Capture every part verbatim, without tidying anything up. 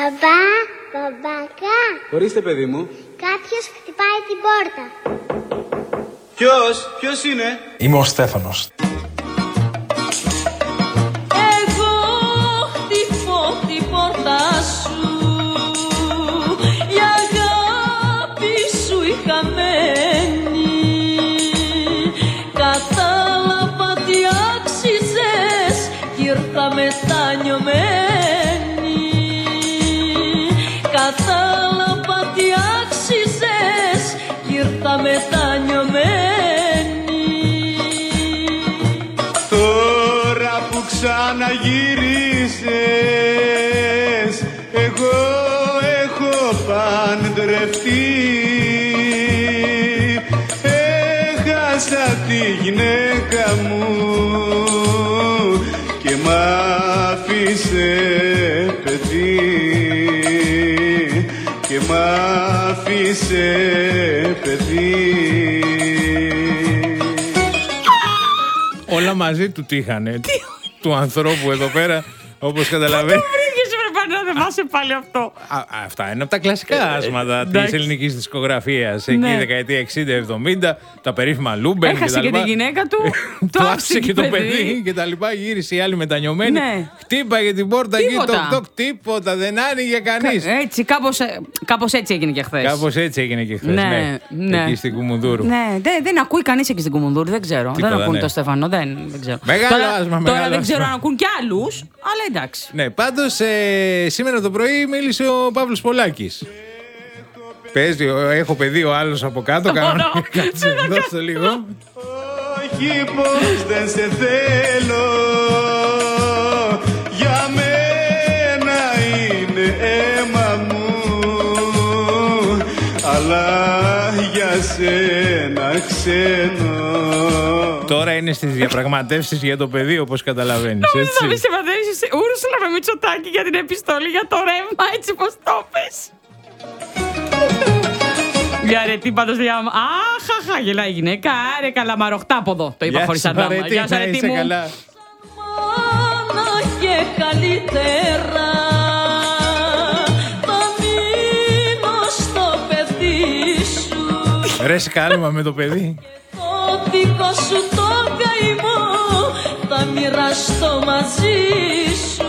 Μπαμπά, μπαμπάκα. Ορίστε, παιδί μου. Κάποιος χτυπάει την πόρτα. Ποιος, ποιος είναι? Είμαι ο Στέφανος. Εγώ χτυπώ την πόρτα σου, η αγάπη σου η χαμένη. Κατάλαβα τι άξιζες κι ήρθα μετανιωμένη. Κατάλαβα τι άξιζες κι ήρθα μετανιωμένη. Τώρα που ξαναγύρισες, εγώ έχω παντρευτεί. Έχασα τη γυναίκα μου και μ' άφησε παιδί. Και μ' άφησε παιδί. Όλα μαζί του τύχανε. Του ανθρώπου εδώ πέρα, όπως καταλαβαίνεις. Να δεν βάσαι πάλι αυτό. Α, αυτά είναι από τα κλασικά άσματα της ελληνικής δισκογραφίας. Εκεί Ναι. δεκαετία εξήντα εβδομήντα, τα περίφημα Λούμπεν. Έχασε και, και τη γυναίκα του. Το άφησε και το παιδί και τα λοιπά. Γύρισε η άλλη μετανιωμένη. Ναι. Χτύπαγε την πόρτα εκεί, Τίποτα. τοκ τοκ, τίποτα. Δεν άνοιγε κανείς. Έτσι, κάπως, κάπως έτσι έγινε και χθες. Κάπως έτσι έγινε και χθες. Ναι, Ναι, ναι. Εκεί στην Κουμουνδούρου. Ναι, δεν, δεν ακούει κανείς εκεί στην Κουμουνδούρου, δεν ξέρω. Τίποτα, δεν ακούν ναι. το Στέφανο, δεν, δεν ξέρω. Μεγάλο τώρα, άσμα, τώρα μεγάλο δεν ξέρω άσμα. αν ακούν κι άλλους, αλλά εντάξει. Ναι, πάντως ε, σήμερα το πρωί μίλησε ο Παύλος Πολάκης. Παίζει, έχω παιδί ο άλλος από κάτω. Κάνω, κάτσε, δώστε λίγο. Όχι πως δεν σε θέλω, για μένα είναι αίμα μου, αλλά για σένα ξένο. Τώρα είναι στις διαπραγματεύσεις για το παιδί, όπως καταλαβαίνεις. Νόμιζα Έτσι. να μην συμβαδέσεις Ούρσουλα με Μητσοτάκη για την επιστολή για το ρεύμα, έτσι πως το πες. Για αρετή πάντως δια... Αχαχα, γελάει η γυναίκα. Άρε καλά, μαροχτάποδο. Το είπα Γεια χωρίς σου, αντάμα. Αρετή, Γεια σου, να αρετή είσαι μου. καλά. Μάνα και καλύτερα θα μείνω στο παιδί σου. Ρε σκάλμα με το παιδί. Το δικό σου το καημό θα μοιραστώ μαζί σου.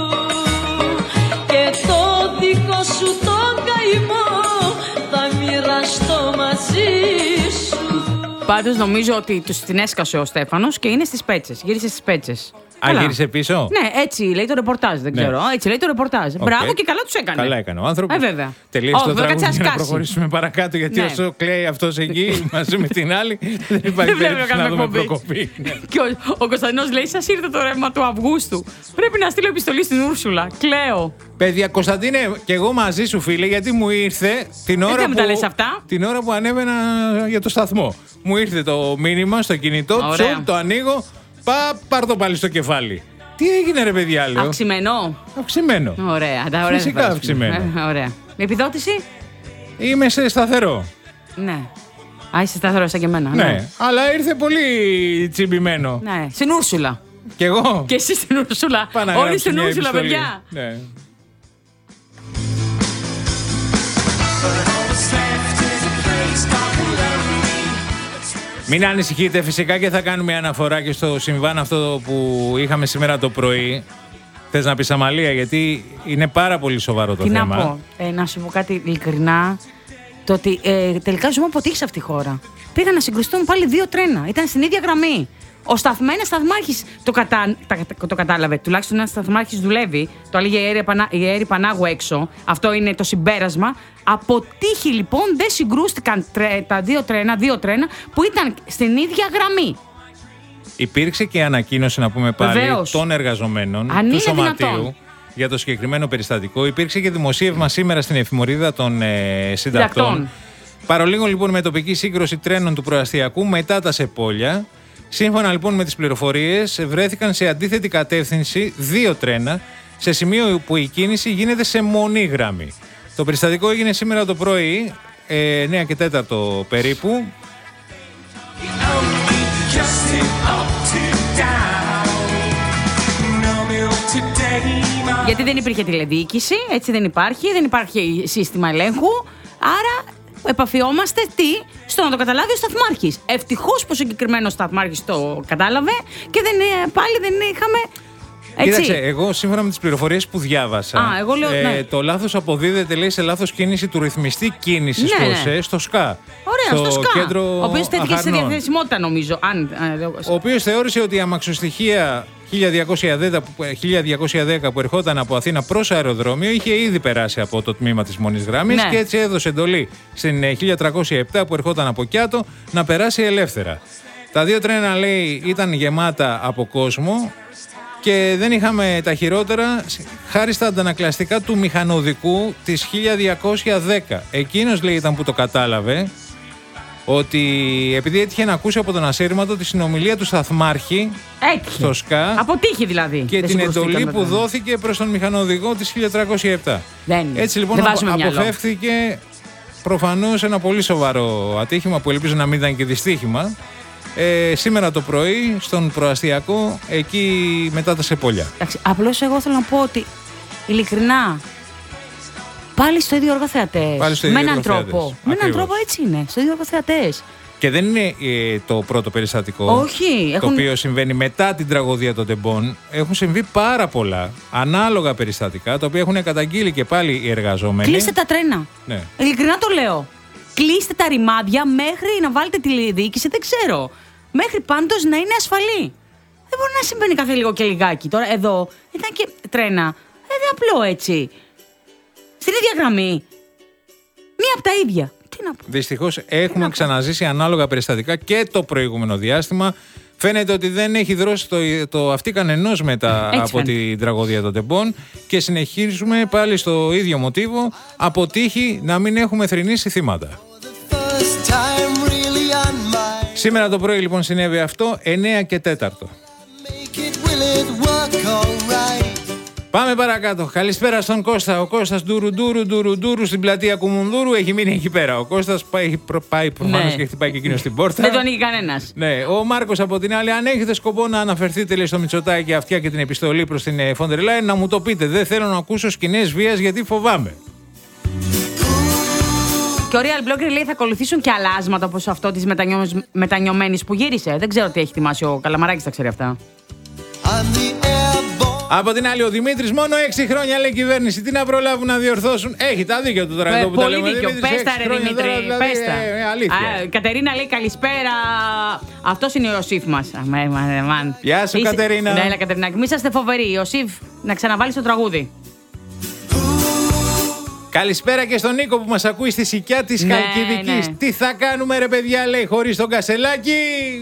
Και το δικό σου το καημό θα μοιραστώ μαζί σου. Πάντως νομίζω ότι τους την έσκασε ο Στέφανος και είναι στις Πέτσες. Γύρισε στις Πέτσες. Α, Καλά. γύρισε πίσω. Ναι, έτσι λέει το ρεπορτάζ, δεν Ναι. ξέρω. Έτσι λέει το ρεπορτάζ. Οκ. Μπράβο και καλά τους έκανε. Καλά έκανε ο άνθρωπος. Ε, βέβαια. Τελείωσε Όχι, το βέβαια, τραγούδι κάτσε για να να σκάσει. προχωρήσουμε παρακάτω. Γιατί Ναι. όσο κλαίει αυτός εκεί μαζί με την άλλη, δεν υπάρχει Δεν πρέπει να περίπτωση να κάνουμε δούμε εκπομπή. προκοπή. Ναι. Και ο, ο Κωνσταντινός λέει: σας ήρθε το ρεύμα του Αυγούστου. Πρέπει να στείλω επιστολή στην Ούρσουλα. Κλαίω. Παιδιά, Κωνσταντίνε, και εγώ μαζί σου, φίλε, γιατί μου ήρθε την ώρα, θα μου τα λες που, αυτά. την ώρα που ανέβαινα για το σταθμό. Μου ήρθε το μήνυμα στο κινητό, Ωραία. τσουμ, το ανοίγω, πα, πάρ' το πάλι στο κεφάλι. Τι έγινε, ρε παιδιά, λέω. Αυξημένο. Αυξημένο. Ωραία, τα ωραία. Φυσικά θα αυξημένο. Ε, ωραία. Επιδότηση. Είμαι σε σταθερό. Ναι. Α, είσαι σταθερό σαν και εμένα. Ναι. Αλλά ήρθε πολύ τσιμπημένο. Ναι. Στην Ούρσουλα. Κι εγώ. Και εσύ στην Ούρσουλα. Πάω να Όλοι γράψω στην μια Ούρσουλα, επιστολή. παιδιά. Ναι. Μην ανησυχείτε, φυσικά και θα κάνουμε αναφορά και στο συμβάν αυτό που είχαμε σήμερα το πρωί. Θες να πεις Αμαλία, γιατί είναι πάρα πολύ σοβαρό το Τι θέμα. να πω, ε, να σου πω κάτι ειλικρινά. Το ότι ε, τελικά ζούμε αποτύχει αυτή η χώρα. Πήγαν να συγκρουστούν πάλι δύο τρένα. Ήταν στην ίδια γραμμή. Ο σταθμ, ένας σταθμάρχης το, κατα... τα- το κατάλαβε. Τουλάχιστον ένας σταθμάρχης δουλεύει. Το έλεγε η Αίρη Πανά... η Αίρη Πανάγου έξω. Αυτό είναι το συμπέρασμα. Από τύχη λοιπόν δεν συγκρούστηκαν τρέ... τα δύο τρένα, δύο τρένα που ήταν στην ίδια γραμμή. Υπήρξε και ανακοίνωση, να πούμε πάλι, Βεβαίως. των εργαζομένων Αν του είναι Σωματείου δυνατόν. για το συγκεκριμένο περιστατικό. Υπήρξε και δημοσίευμα σήμερα στην εφημερίδα των ε, συντακτών. Συντακτών. Παρολίγο λοιπόν με τοπική σύγκρουση τρένων του προαστιακού μετά τα Σεπόλια. Σύμφωνα λοιπόν με τις πληροφορίες, βρέθηκαν σε αντίθετη κατεύθυνση δύο τρένα, σε σημείο που η κίνηση γίνεται σε μονή γραμμή. Το περιστατικό έγινε σήμερα το πρωί, ε, εννιά και τέσσερα περίπου. Just it up to down. No milk today, Γιατί δεν υπήρχε τηλεδιοίκηση, έτσι δεν υπάρχει, δεν υπάρχει σύστημα ελέγχου. Άρα επαφιόμαστε τι, στο να το καταλάβει ο σταθμάρχης. Ευτυχώς που ο συγκεκριμένος σταθμάρχης το κατάλαβε και δεν, πάλι δεν είχαμε. Έτσι. Κοίταξε, εγώ σύμφωνα με τις πληροφορίες που διάβασα, Α, εγώ λέω, ε, ναι. το λάθος αποδίδεται, λέει, σε λάθος κίνηση του ρυθμιστή κίνησης Ναι, του ναι. ΟΣΕ στο ΣΚΑ. Ωραία, στο, ΣΚΑ. Κέντρο Ο οποίος τέθηκε στη Αχαρνών. διαθεσιμότητα, νομίζω. Αν, Ο οποίος θεώρησε ότι η αμαξοστοιχεία χίλια διακόσια δέκα που ερχόταν από Αθήνα προς αεροδρόμιο είχε ήδη περάσει από το τμήμα της μόνης γραμμής, Ναι. και έτσι έδωσε εντολή στην ε, χίλια τριακόσια επτά που ερχόταν από Κιάτο να περάσει ελεύθερα. Τα δύο τρένα, λέει, ήταν γεμάτα από κόσμο και δεν είχαμε τα χειρότερα χάρη στα αντανακλαστικά του μηχανοδικού της χίλια διακόσια δέκα. Εκείνος, λέει, ήταν που το κατάλαβε, ότι επειδή έτυχε να ακούσει από τον ασύρματο τη συνομιλία του σταθμάρχη έτυχε. στο ΣΚΑ Αποτύχει δηλαδή. και Δεν την συγκρουστήκαν εντολή τα που τρένα. δώθηκε προς τον μηχανοδηγό της χίλια τριακόσια επτά. Δεν, Έτσι λοιπόν δεν απο- βάζουμε μυαλό. αποφεύθηκε προφανώς ένα πολύ σοβαρό ατύχημα που ελπίζω να μην ήταν και δυστύχημα. Ε, σήμερα το πρωί στον προαστιακό, εκεί μετά τα Σεπόλια. Εντάξει, απλώς εγώ θέλω να πω ότι ειλικρινά πάλι στο ίδιο εργοθεατές. Πάλι στο Με ίδιο έναν εργοθεατές. τρόπο. Με έναν Ακριβώς. τρόπο έτσι είναι. Στο ίδιο εργοθεατές. Και δεν είναι ε, το πρώτο περιστατικό. Όχι, Το έχουν- οποίο συμβαίνει μετά την τραγωδία των τεμπών. Έχουν συμβεί πάρα πολλά ανάλογα περιστατικά, τα οποία έχουν καταγγείλει και πάλι οι εργαζόμενοι. Κλείστε τα τρένα. Ναι. Ειλικρινά το λέω. Κλείστε τα ρημάδια μέχρι να βάλετε τηλεδιοίκηση, δεν ξέρω. Μέχρι πάντως να είναι ασφαλή. Δεν μπορεί να συμβαίνει κάθε λίγο και λιγάκι. Τώρα εδώ ήταν και τρένα. Ε, δεν απλό έτσι. Στην ίδια γραμμή. Μία από τα ίδια. Τι να πω. Δυστυχώς έχουμε ξαναζήσει ανάλογα περιστατικά και το προηγούμενο διάστημα. Φαίνεται ότι δεν έχει δρώσει το, το αυτή κανενός μετά Έτσι από φαίνεται. την τραγωδία των τεμπών και συνεχίζουμε πάλι στο ίδιο μοτίβο, από τύχη να μην έχουμε θρηνήσει θύματα. Σήμερα το πρωί λοιπόν συνέβη αυτό, εννέα και τέταρτο. Πάμε παρακάτω. Καλησπέρα στον Κώστα. Ο Κώστας ντουρου ντουρου ντουρου ντουρου στην πλατεία Κουμουνδούρου έχει μείνει εκεί πέρα. Ο Κώστας πάει, έχει προ- πάει προφανώς Ναι. και χτυπάει και εκείνο στην πόρτα. Δεν τον είχε κανένας. Ναι, ο Μάρκος από την άλλη, αν έχετε σκοπό να αναφερθείτε, λέει, στο Μητσοτάκη αυτιά και την επιστολή προς την Φόντερ Λάιν, να μου το πείτε. Δεν θέλω να ακούσω σκηνές βίας γιατί φοβάμαι. Και ο Real Blogger λέει θα ακολουθήσουν και αλλάσματα όπως αυτό της μετανιω... μετανιωμένης που γύρισε. Δεν ξέρω τι έχει ετοιμάσει ο Καλαμαράκης, τα ξέρει αυτά. Από την άλλη, ο Δημήτρης, μόνο έξι χρόνια λέει κυβέρνηση. Τι να προλάβουν να διορθώσουν. Έχει τα δίκιο του τώρα Ε, εδώ που τα πολύ λέμε. δίκιο. Δημήτρης, Πες τα έξι ρε χρόνια Δημήτρη, τώρα, δηλαδή, πες τα. ε, ε, αλήθεια. Α, Κατερίνα λέει καλησπέρα. Αυτός είναι ο Ιωσήφ μας. Α, με, με, μαν. Γεια σου, Είσαι- Κατερίνα. Ναι, έλα Κατερινάκη. Μη είσαστε φοβεροί. Ιωσήφ, να ξαναβάλεις το τραγούδι. Καλησπέρα και στον Νίκο που μας ακούει στη Σικιά της Ναι, Χαλκιδικής. ναι. Τι θα κάνουμε ρε παιδιά, λέει, χωρίς τον Κασελάκη.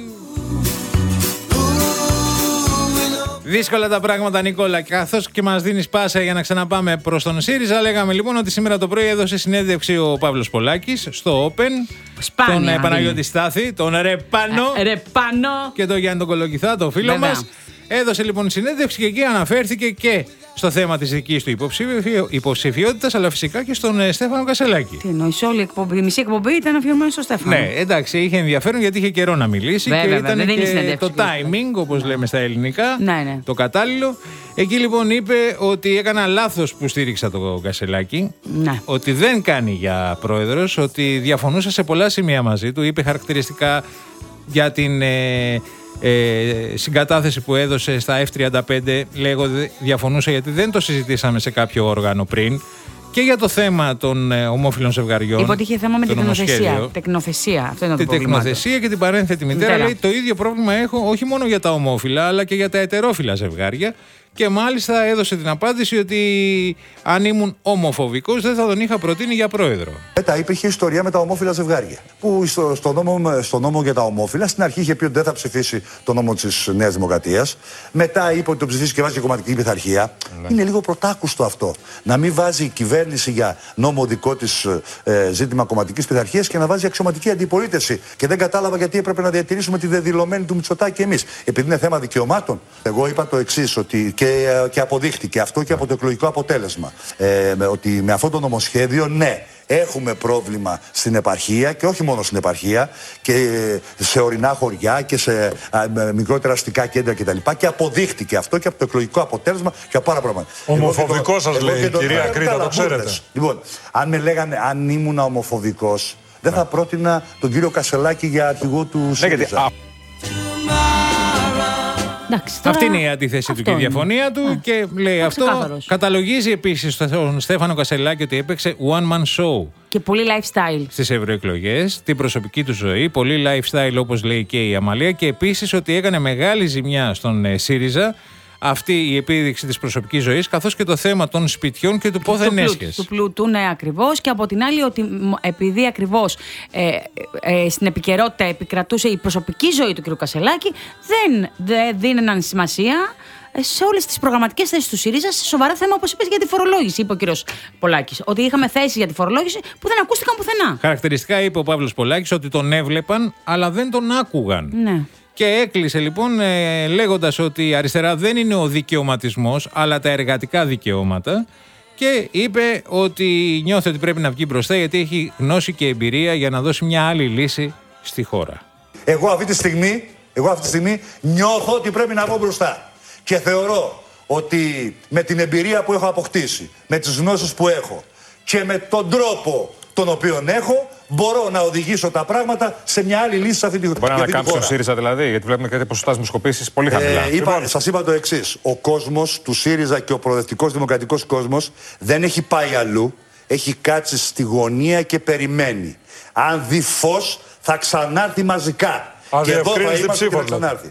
Δύσκολα τα πράγματα, Νικόλα. Καθώς και μας δίνεις πάσα για να ξαναπάμε προς τον ΣΥΡΙΖΑ, λέγαμε λοιπόν ότι σήμερα το πρωί έδωσε συνέντευξη ο Παύλος Πολάκης στο Open. Σπάνια Τον ε, δίνει. Παναγιώτη Στάθη, τον Ρεπάνο Ε, Ρε πάνω. και τον Γιάννη τον Κολοκυθά, το φίλο Βέβαια. μας. Έδωσε λοιπόν συνέντευξη και εκεί αναφέρθηκε και στο θέμα της δικής του υποψηφιο- υποψηφιότητας, αλλά φυσικά και στον ε, Στέφανο Κασελάκη. Τι εννοείς, όλη η, εκπομπή, η μισή εκπομπή ήταν αφιερωμένη στο Στέφανο. Ναι, εντάξει, είχε ενδιαφέρον γιατί είχε καιρό να μιλήσει. Βέβαια, και βέβαια, ήταν δεν είναι και συνέντευξη, το βέβαια. timing, όπως λέμε στα ελληνικά, Ναι, ναι. το κατάλληλο. Εκεί λοιπόν είπε ότι έκανα λάθος που στήριξα το Κασελάκη, Ναι. ότι δεν κάνει για πρόεδρος, ότι διαφωνούσα σε πολλά σημεία μαζί του, είπε χαρακτηριστικά για την ε, ε, συγκατάθεση που έδωσε στα εφ τριάντα πέντε, λέγω διαφωνούσα γιατί δεν το συζητήσαμε σε κάποιο όργανο πριν, και για το θέμα των ε, ομόφυλων ζευγαριών. Είπε ότι είχε θέμα με το την τεκνοθεσία. νομοσχέδιο. Τεκνοθεσία. Αυτό είναι το Την πρόβλημα. τεκνοθεσία και την παρένθετη μητέρα. Μητέρα. Λέει το ίδιο πρόβλημα έχω όχι μόνο για τα ομόφυλα αλλά και για τα ετερόφυλα ζευγάρια. Και μάλιστα έδωσε την απάντηση ότι αν ήμουν ομοφοβικός δεν θα τον είχα προτείνει για πρόεδρο. Μετά υπήρχε ιστορία με τα ομόφυλα ζευγάρια. Που στο, στο, νόμο, στο νόμο για τα ομόφυλα στην αρχή είχε πει ότι δεν θα ψηφίσει το νόμο της Νέας Δημοκρατίας. Μετά είπε ότι το ψηφίσει και βάζει και κομματική πειθαρχία. Ναι. Είναι λίγο πρωτάκουστο αυτό. Να μην βάζει η κυβέρνηση για νόμο δικό της ε, ζήτημα κομματικής πειθαρχίας και να βάζει αξιωματική αντιπολίτευση. Και δεν κατάλαβα γιατί έπρεπε να διατηρήσουμε τη δεδηλωμένη του Μητσοτάκη εμείς. Επειδή είναι θέμα δικαιωμάτων, εγώ είπα το εξής, ότι και, και αποδείχτηκε αυτό και από το εκλογικό αποτέλεσμα. Ε, ότι με αυτό το νομοσχέδιο, ναι, Έχουμε πρόβλημα στην επαρχία και όχι μόνο στην επαρχία και σε ορεινά χωριά και σε α, μικρότερα αστικά κέντρα κτλ. Και, και αποδείχτηκε αυτό και από το εκλογικό αποτέλεσμα και από πάρα πράγματα. Ομοφοβικό σας λέει η κυρία Κρήτα, το ξέρετε. Λοιπόν, αν με λέγανε αν ήμουν ομοφοβικός, δεν θα πρότεινα τον κύριο Κασελάκη για αρχηγό του ΣΥΡΙΖΑ. Εντάξει, τώρα... Αυτή είναι η αντίθεση του και η διαφωνία του. Α, και λέει αυτό. Ξεκάθαρος. Καταλογίζει επίσης τον Στέφανο Κασελάκη ότι έπαιξε one man show. Και πολύ lifestyle. Στις ευρωεκλογές, την προσωπική του ζωή, πολύ lifestyle όπως λέει και η Αμαλία. Και επίσης ότι έκανε μεγάλη ζημιά στον ε, ΣΥΡΙΖΑ αυτή η επίδειξη της προσωπικής ζωής, καθώς και το θέμα των σπιτιών και του πόθεν έσχες. Του πλούτου, ναι, ακριβώς. Και από την άλλη, ότι επειδή ακριβώς ε, ε, στην επικαιρότητα επικρατούσε η προσωπική ζωή του κ. Κασελάκη, δεν, δεν δίναιναν σημασία σε όλες τις προγραμματικές θέσεις του ΣΥΡΙΖΑ σε σοβαρά θέμα, όπως είπες, για τη φορολόγηση. Είπε ο κ. Πολάκης. Ότι είχαμε θέσεις για τη φορολόγηση που δεν ακούστηκαν πουθενά. Χαρακτηριστικά είπε ο Παύλος Πολάκης ότι τον έβλεπαν, αλλά δεν τον άκουγαν. Ναι. Και έκλεισε λοιπόν ε, λέγοντας ότι η αριστερά δεν είναι ο δικαιωματισμός, αλλά τα εργατικά δικαιώματα. Και είπε ότι νιώθει ότι πρέπει να βγει μπροστά γιατί έχει γνώση και εμπειρία για να δώσει μια άλλη λύση στη χώρα. Εγώ αυτή τη στιγμή, εγώ αυτή τη στιγμή νιώθω ότι πρέπει να βγω μπροστά. Και θεωρώ ότι με την εμπειρία που έχω αποκτήσει, με τις γνώσεις που έχω και με τον τρόπο τον οποίο έχω, μπορώ να οδηγήσω τα πράγματα σε μια άλλη λύση σε αυτή τη χώρα. Μπορεί να ανακάμψει τον ΣΥΡΙΖΑ δηλαδή, γιατί βλέπουμε κάτι ποσοστά δημοσκοπήσεις πολύ χαμηλά. Ε, είπα, σας είπα το εξής. Ο κόσμος του ΣΥΡΙΖΑ και ο προοδευτικός δημοκρατικός κόσμος δεν έχει πάει αλλού. Έχει κάτσει στη γωνία και περιμένει. Αν δει φως, θα ξανάρθει μαζικά. Α, και εδώ θα είμαστε και θα ξανάρθει.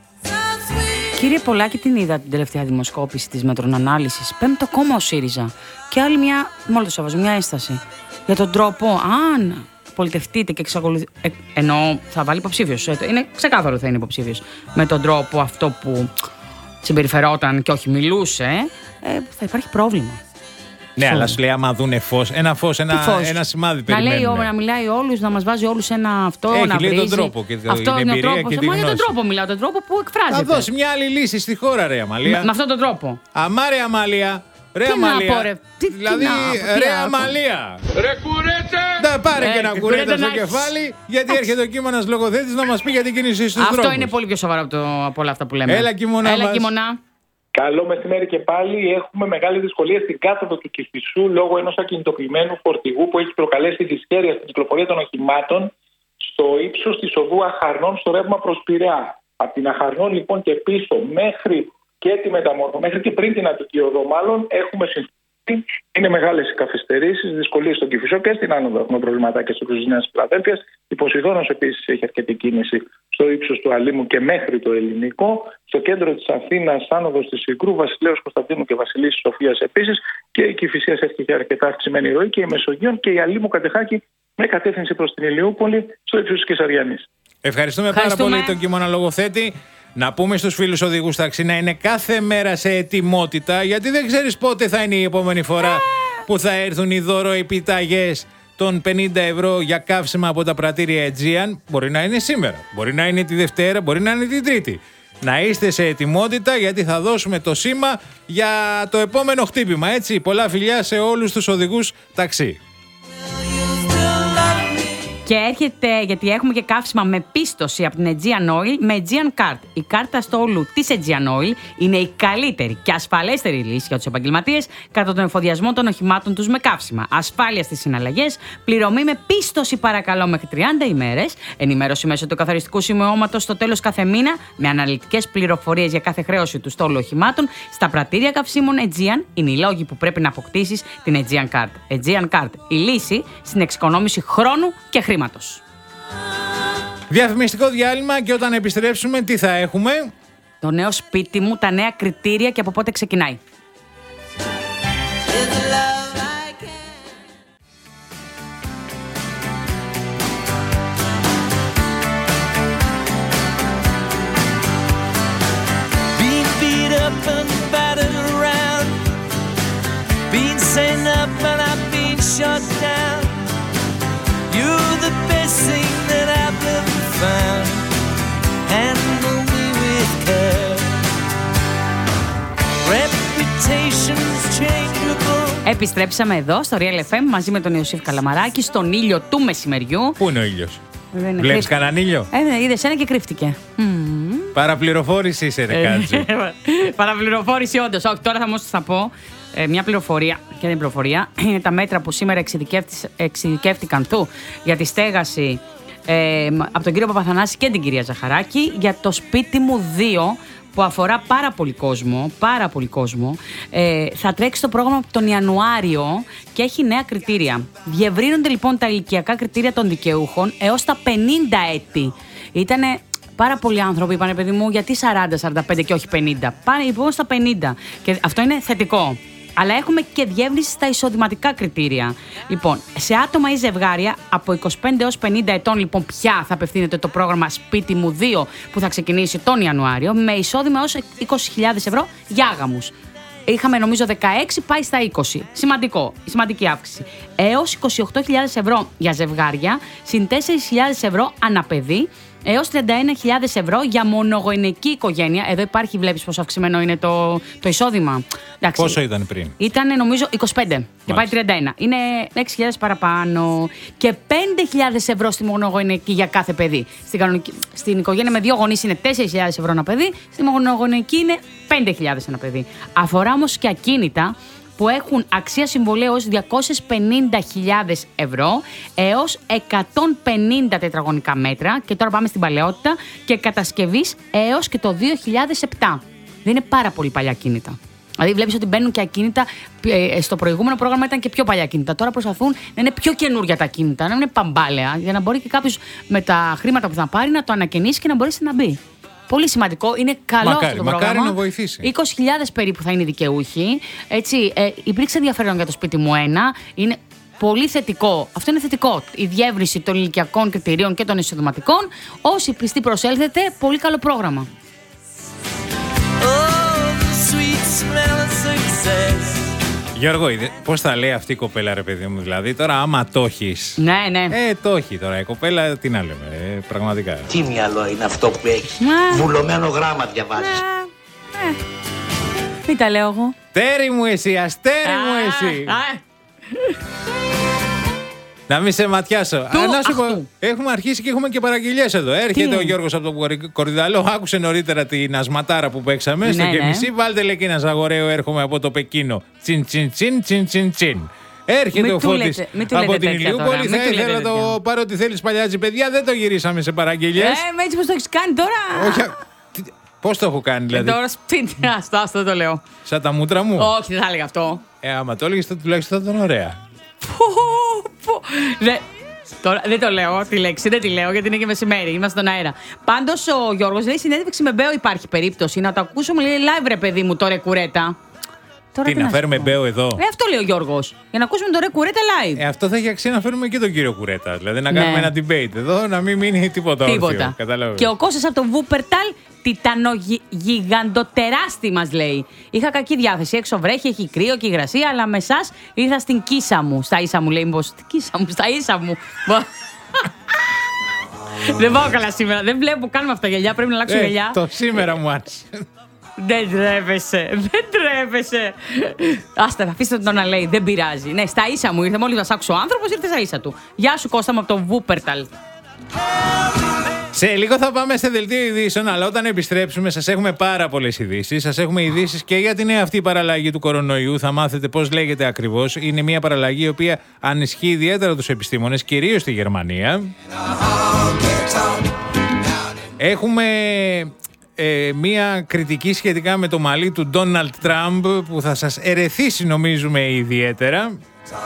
Κύριε Πολάκη, την είδα την τελευταία δημοσκόπηση της Μετρονανάλυσης. Πέμπτο κόμμα ο ΣΥΡΙΖΑ. Και άλλη μια, μόλις το σέβαζω, μια ένσταση. Για τον τρόπο, αν πολιτευτείτε και εξακολουθείτε. Ε, ενώ θα βάλει υποψήφιος. Είναι ξεκάθαρο ότι θα είναι υποψήφιος. Με τον τρόπο αυτό που συμπεριφερόταν και όχι μιλούσε, ε, θα υπάρχει πρόβλημα. Ναι, Φως. Αλλά σου λέει άμα δούνε φως, ένα φως, ένα, φως. ένα σημάδι περιμένουν. Να λέει, να μιλάει όλους, να μας βάζει όλους ένα αυτό, Έχει, να βρίζει. Έχει τον τρόπο και το, αυτό την εμπειρία και τη γνώση. Για τον τρόπο μιλάω, τον τρόπο που εκφράζεται. Θα δώσει μια άλλη λύση στη χώρα, ρε Αμαλία. Με, με αυτόν τον τρόπο. Αμά, ρε Αμαλία. Ρε τι Αμαλία. Να πω, ρε. Τι, δηλαδή, τι να, ρε Αμαλία. Ρε κουρέτσα! Να πάρε ε, και ένα κουρέτα στο κεφάλι, γιατί έρχεται ο κείμενας λογοθέτης να μας πει για την κίνηση στους αυτό δρόμους. Αυτό είναι πολύ πιο σοβαρό από, το, από όλα αυτά που λέμε. Έλα Κιμωνά. Έλα Κιμωνά. Καλό μεσημέρι και πάλι. Έχουμε μεγάλη δυσκολία στην κάθοδο του Κηφισού λόγω ενός ακινητοποιημένου φορτηγού που έχει προκαλέσει δυσχέρεια στην κυκλοφορία των οχημάτων στο ύψος της οδού Αχαρνών στο ρεύμα προς Πειραιά. Από την Αχαρνών λοιπόν και πίσω μέχρι και τη μεταμόρφωση, μέχρι και πριν την Αττική οδό, μάλλον έχουμε συμφωνήσει. Είναι μεγάλες οι καθυστερήσεις, δυσκολίες στον Κηφισό και στην άνοδο. Έχουμε προβληματάκια στο ύψος της Νέας Φιλαδέλφειας. Η Ποσειδώνος επίσης έχει αρκετή κίνηση στο ύψος του Αλήμου και μέχρι το Ελληνικό. Στο κέντρο της Αθήνας, άνοδος της Ικρού, Βασιλέως Κωνσταντίνου και Βασιλής της Σοφίας επίσης. Και η Κηφισίας έχει αρκετά αυξημένη ροή και η Μεσογείων και η Αλήμου Κατεχάκη με κατεύθυνση προς την Ηλιούπολη στο ύψος της Κεσαριανής. Ευχαριστούμε, Ευχαριστούμε πάρα πολύ τον Κιμώνα Λογοθέτη. Να πούμε στους φίλους οδηγούς ταξί να είναι κάθε μέρα σε ετοιμότητα, γιατί δεν ξέρεις πότε θα είναι η επόμενη φορά που θα έρθουν οι δώρο-επιταγές των πενήντα ευρώ για καύσιμα από τα πρατήρια Aegean. Μπορεί να είναι σήμερα, μπορεί να είναι τη Δευτέρα, μπορεί να είναι την Τρίτη. Να είστε σε ετοιμότητα, γιατί θα δώσουμε το σήμα για το επόμενο χτύπημα, έτσι. Πολλά φιλιά σε όλους τους οδηγούς ταξί. Και έρχεται, γιατί έχουμε και καύσιμα με πίστοση από την Aegean Oil με Aegean Card. Η κάρτα στόλου της Aegean Oil είναι η καλύτερη και ασφαλέστερη λύση για τους επαγγελματίες κατά τον εφοδιασμό των οχημάτων τους με καύσιμα. Ασφάλεια στις συναλλαγές, πληρωμή με πίστοση παρακαλώ μέχρι τριάντα ημέρες, ενημέρωση μέσω του καθαριστικού σημειώματος στο τέλος κάθε μήνα με αναλυτικές πληροφορίες για κάθε χρέωση του στόλου οχημάτων. Στα πρατήρια καυσίμων Aegean είναι οι λόγοι που πρέπει να αποκτήσεις την Aegean Card. Aegean Card, η λύση στην εξοικονόμηση χρόνου και χρήματος. Διαφημιστικό διάλειμμα και όταν επιστρέψουμε τι θα έχουμε? Το νέο σπίτι μου, τα νέα κριτήρια και από πότε ξεκινάει. You're the best thing that I've ever found. Handle me with care. Reputation's changeable. Επιστρέψαμε εδώ στο Real εφ εμ μαζί με τον Ιωσήφ Καλαμαράκη στον ήλιο του μεσημεριού. Πού είναι ο ήλιος? Βλέπεις Βλέπεις κανέναν ήλιο? Ε, είδες ένα και κρύφτηκε. Mm. Παραπληροφόρηση είσαι, ρε Κάτζου. Παραπληροφόρηση, όντως. Όχι, τώρα θα όμως θα πω ε, μια πληροφορία. Και δεν είναι πληροφορία. Είναι τα μέτρα που σήμερα εξειδικεύτηκαν του για τη στέγαση ε, από τον κύριο Παπαθανάση και την κυρία Ζαχαράκη για το σπίτι μου δύο, που αφορά πάρα πολύ κόσμο, πάρα πολύ κόσμο. Ε, θα τρέξει το πρόγραμμα τον Ιανουάριο και έχει νέα κριτήρια. Διευρύνονται λοιπόν τα ηλικιακά κριτήρια των δικαιούχων έως τα πενήντα έτη. Ήτανε πάρα πολλοί άνθρωποι, είπανε παιδί μου, γιατί σαράντα σαράντα πέντε και όχι πενήντα. Πάνε λοιπόν στα πενήντα. Και αυτό είναι θετικό. Αλλά έχουμε και διεύρυνση στα εισοδηματικά κριτήρια. Λοιπόν, σε άτομα ή ζευγάρια από είκοσι πέντε έως πενήντα ετών, λοιπόν, πια θα απευθύνεται το πρόγραμμα Σπίτι μου δύο που θα ξεκινήσει τον Ιανουάριο με εισόδημα έως είκοσι χιλιάδες ευρώ για άγαμους. Είχαμε νομίζω δεκαέξι, πάει στα είκοσι. Σημαντικό, σημαντική αύξηση. Έως είκοσι οκτώ χιλιάδες ευρώ για ζευγάρια, συν τέσσερις χιλιάδες ευρώ αναπαιδί, έως τριάντα ένα χιλιάδες ευρώ για μονογονεϊκή οικογένεια. Εδώ υπάρχει, βλέπεις πόσο αυξημένο είναι το, το εισόδημα. Εντάξει, πόσο ήταν πριν? Ήταν νομίζω είκοσι πέντε. Μάλιστα. Και πάει τριάντα ένα. Είναι έξι χιλιάδες παραπάνω. Και πέντε χιλιάδες ευρώ στη μονογονεϊκή για κάθε παιδί. Στην, κανονική, στην οικογένεια με δύο γονείς είναι τέσσερις χιλιάδες ευρώ ένα παιδί. Στη μονογονεϊκή είναι πέντε χιλιάδες ένα παιδί. Αφορά όμως και ακίνητα που έχουν αξία συμβολέου ως διακόσιες πενήντα χιλιάδες ευρώ έως εκατόν πενήντα τετραγωνικά μέτρα, και τώρα πάμε στην παλαιότητα, και κατασκευής έως και το δύο χιλιάδες επτά. Δεν είναι πάρα πολύ παλιά κίνητα. Δηλαδή βλέπεις ότι μπαίνουν και ακίνητα, στο προηγούμενο πρόγραμμα ήταν και πιο παλιά κίνητα. Τώρα προσπαθούν να είναι πιο καινούρια τα κίνητα, να είναι παμπάλαια, για να μπορεί και κάποιος με τα χρήματα που θα πάρει να το ανακαινήσει και να μπορέσει να μπει. Πολύ σημαντικό, είναι καλό μακάρι, αυτό το πρόγραμμα. Μακάρι να βοηθήσει. είκοσι χιλιάδες περίπου θα είναι οι δικαιούχοι. Έτσι, ε, υπήρξε ενδιαφέρον για το σπίτι μου ένα. Είναι πολύ θετικό. Αυτό είναι θετικό. Η διεύρυνση των ηλικιακών κριτηρίων και των εισοδηματικών. Όσοι πιστοί προσέλθετε, πολύ καλό πρόγραμμα. Γιώργο, πώς θα λέει αυτή η κοπέλα, ρε παιδί μου, δηλαδή τώρα άμα το έχεις. Ναι, ναι. Ε, το έχει τώρα η κοπέλα, τι να λέμε, ε, πραγματικά. Τι μυαλό είναι αυτό που έχεις. Βουλωμένο γράμμα διαβάζεις. Ε, μην τα λέω εγώ. Τέρι μου εσύ, αστέρι μου εσύ. Να μην σε ματιάσω. Α, να σου πω, έχουμε αρχίσει και έχουμε και παραγγελιές εδώ. Έρχεται ο Γιώργος από τον Κορυδαλό, άκουσε νωρίτερα την ασματάρα που παίξαμε ναι, στο ναι. Κεμισή. Βάλτε λέει και ένα ζαγοραίο, έρχομαι από το Πεκίνο. Τσιν τσιν τσιν τσιν τσιν τσιν. Έρχεται μη ο Φώτης από την Ηλιούπολη. Θα ήθελα να το πάρω ό,τι θέλεις παλιάτζι, παιδιά. Δεν το γυρίσαμε σε παραγγελιές. Ε, με έτσι πως το έχεις κάνει τώρα. Όχι. Πώς το έχω κάνει, δηλαδή. Ε, τώρα σπίτι, άστο, άστο το λέω. Σαν τα μούτρα μου. Όχι, δεν θα έλεγα αυτό. Ε, άμα το έλεγες, τουλάχιστον θα ήταν ωραία. Δε, τώρα, δεν το λέω τη λέξη, δεν τη λέω γιατί είναι και μεσημέρι, είμαστε στον αέρα. Πάντως ο Γιώργος λέει συνέντευξη με Μπέο υπάρχει περίπτωση να το ακούσουμε, λέει live ρε παιδί μου το ρε κουρέτα. Τώρα τι, τι να φέρουμε Μπέο εδώ. Ε, αυτό λέει ο Γιώργος. Για να ακούσουμε το ρε κουρέτα live. Ε, αυτό θα έχει αξία να φέρουμε και τον κύριο Κουρέτα. Δηλαδή να κάνουμε ναι. ένα debate εδώ, να μην μείνει τίποτα όρθιο. Και ο Κώστας από το Βούπερταλ, τιτανογιγαντοτεράστη μας λέει. Είχα κακή διάθεση. Έξω βρέχει, έχει κρύο και υγρασία, αλλά με εσάς ήρθα στην κίσα μου. Στα ίσα μου λέει, μήπως. Στην κίσα μου, στα ίσα μου. Δεν πάω καλά σήμερα. Δεν βλέπω που κάνουμε αυτά γυαλιά. Πρέπει να αλλάξω ε, γυαλιά. Το σήμερα μου άρεσε. Δεν τρέπεσαι, δεν τρέπεσαι. Άστα, αφήστε τον να λέει, δεν πειράζει. Ναι, στα ίσα μου ήρθε. Μόλις μας άκουσε ο άνθρωπος, ήρθε στα ίσα του. Γεια σου Κώστα μου από το Βούπερταλ. Σε λίγο θα πάμε σε δελτίο ειδήσεων, αλλά όταν επιστρέψουμε σας έχουμε πάρα πολλές ειδήσεις. Σας έχουμε ειδήσεις και για την νέα αυτή παραλλαγή του κορονοϊού. Θα μάθετε πώς λέγεται ακριβώς. Είναι μια παραλλαγή η οποία ανισχύει ιδιαίτερα τους επιστήμονες, κυρίως στη Γερμανία. Έχουμε ε, μια κριτική σχετικά με το μαλλί του Ντόναλντ Τραμπ που θα σας ερεθίσει νομίζουμε ιδιαίτερα.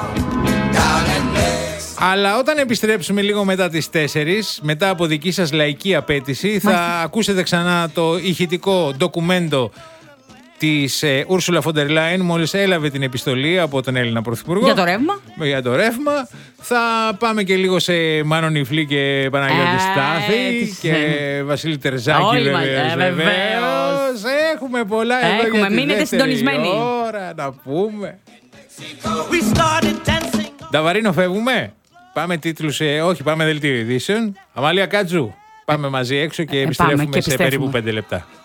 Αλλά όταν επιστρέψουμε λίγο μετά τις τέσσερις, μετά από δική σας λαϊκή απέτηση, θα Μάλιστα. ακούσετε ξανά το ηχητικό ντοκουμέντο της ε, Ursula von der Leyen, μόλις έλαβε την επιστολή από τον Έλληνα Πρωθυπουργό. Για το ρεύμα. Για το ρεύμα. Θα πάμε και λίγο σε Μάνο Νιφλή και Παναγιώτη Στάθη και Βασίλη Τερζάκη βεβαίως. βεβαίως. Έχουμε πολλά εδώ Έχουμε, για τη μείνετε συντονισμένοι. ώρα να πούμε. Νταβαρίνο, φεύγουμε. Πάμε τίτλους, ε, όχι, πάμε δελτίο ειδήσεων. Αμάλια Κάτζου, πάμε μαζί έξω και επιστρέφουμε, ε, πάμε και σε περίπου πέντε λεπτά.